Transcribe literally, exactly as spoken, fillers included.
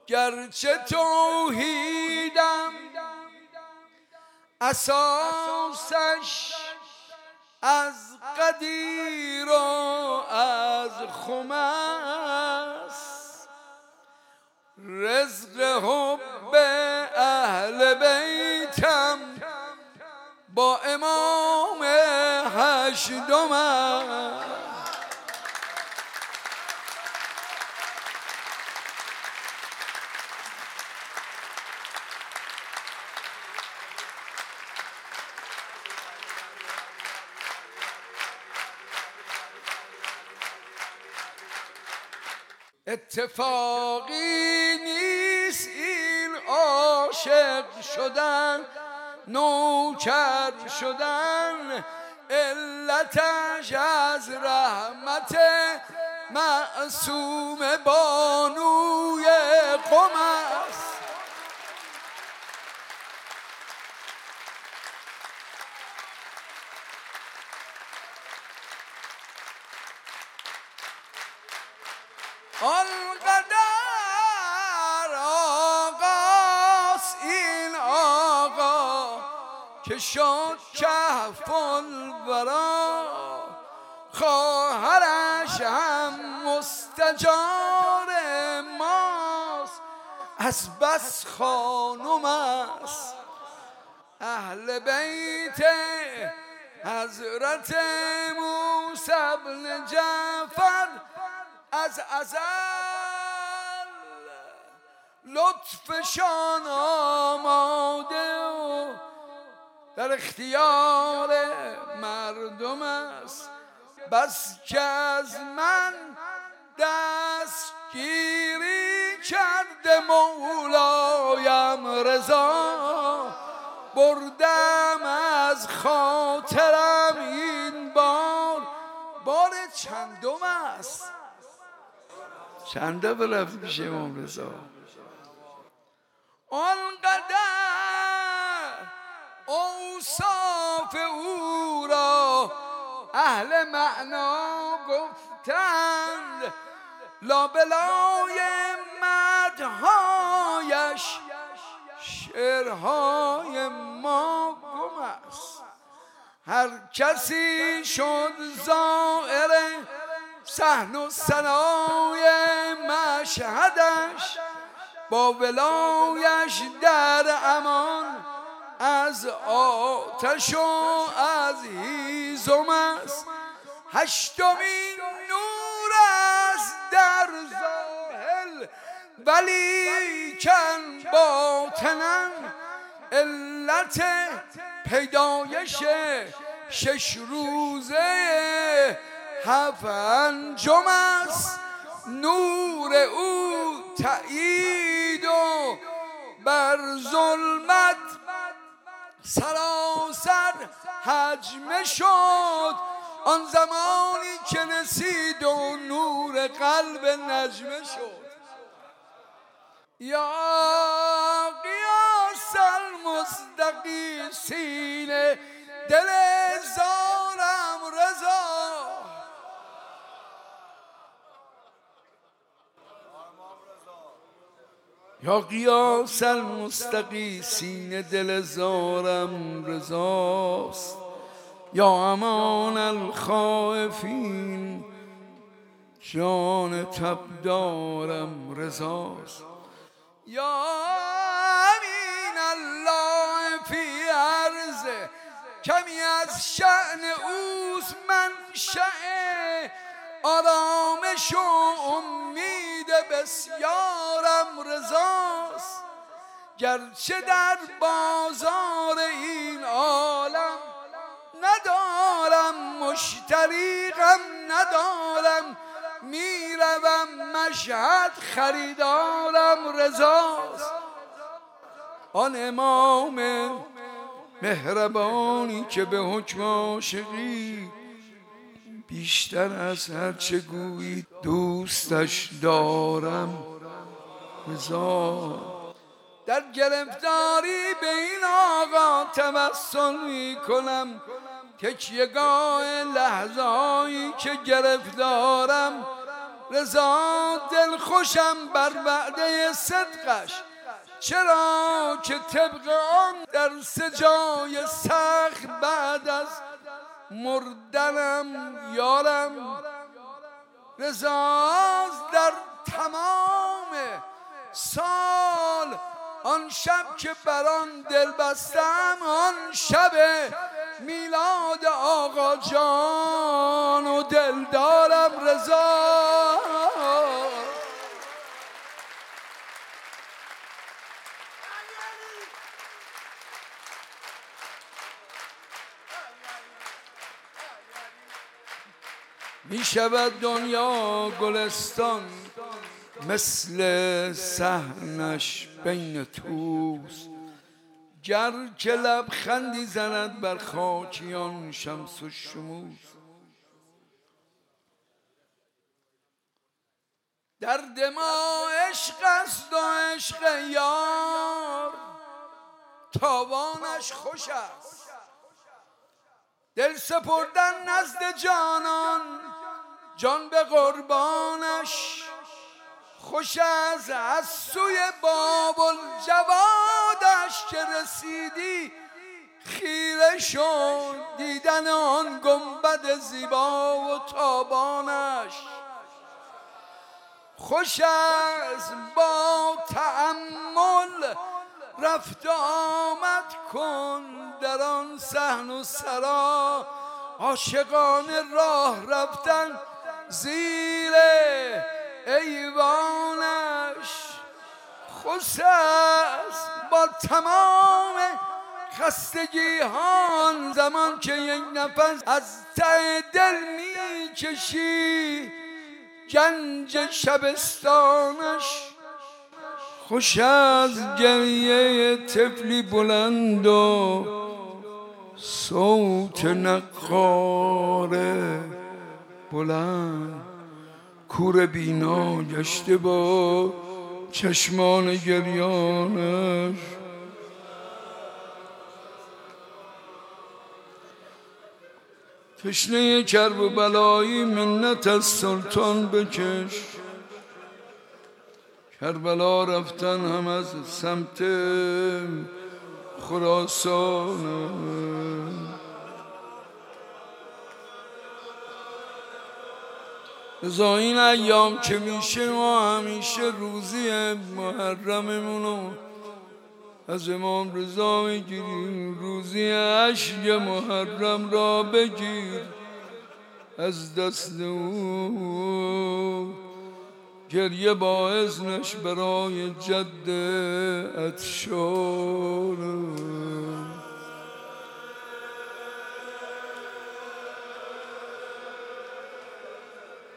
گرچه توحیدم اساسش از قدیر و از خم است، رزق حب اهل بیتم با امام هشتم است. اتفاقی نیست این عاشق شدن، نوکر شدن، علتش از رحمت معصوم بانوی قم است. آنقدر آقاست این آقا که شد کهف الورا، خواهرش هم مستجار ماست، از بس خانم است. اهل بیت حضرت موسی بن جعفر از ازل لطفشان آماده و در اختیار مردم است. بس که از من دستگیری کرده مولایم رضا، بردم از خاطرم این بار، بار چندم است. چنده برفت پیش امام رضا. آنقدر اوصاف او را اهل معنا گفتند، لابلای مدحایش شعرهای ما گم است. هر کسی شد زائر صحن و ثنای مشهدش، با ولایش در امان از آتش و از هیزم است. هشتمین نور است در ظاهر ولیکن باطنا، علت پیدایش شش روزه هفت انجم است. نور او تأیید و بر ظلمت سراسر حجمه شد، آن زمانی که رسید و نور قلب نجمه شد. یا قیاس المستقیسین دل زارم رضا، یا قیاس المستقیسین دل زارم رضاست، یا امان الخائفین جان تبدارم رضاست، یا امین الله فی عرض کمی از شأن اوست منشأ آرامش و امید بسیارم رضاست. گرچه در بازار این عالم ندارم مشتری، غم ندارم، میروم مشهد خریدارم رضاست. آن امام مهربانی که به حکم عاشقی بیشتر از هرچه گویی دوستش دارم رضا. در گرفتاری به این آقا توسل می کنم، تکیه‌گاه لحظه‌هایی که گرفتارم رضا دل خوشم بر وعده صدقش، چرا که طبق آن در سجای سخت بعد از مردنم یارم رضاست در تمام سال. آن شب که بر آن دل بستم، آن شب میلاد آقا جان و دلدارم رضا. می شود دنیا گلستان مثل صحنش بین توست، گر که لبخندی زند بر خاکیان شمس و شموس. درد ما عشق است و عشق یار تاوانش خوش است، دل سپردن نزد جانان جان به قربانش خوش است. از سوی باب الجوادش که رسیدی خیره شد دیدن آن گنبد زیبا و تابانش خوش است. با تأمل رفت آمد کن در آن صحن و سرا، عاشقانه راه رفتن زیر ایوانش خوش است. با تمام خستگی ها آن زمان که یک نفس از ته دل می کشی گنج شبستانش خوش از گریه طفلی بلند و صوت نقاره بلند، کور بینا گشته با چشمان گریانش. تشنه کرب و بلایی منت از سلطان بکش، کربلا رفتن هم از سمت خراسان. رضا این ایام که میشه ما همیشه روزی محرممونو از امام رضا میگیریم، روزی اشک محرم را بگیر از دست او، گریه با اذنش برای جد عطشان.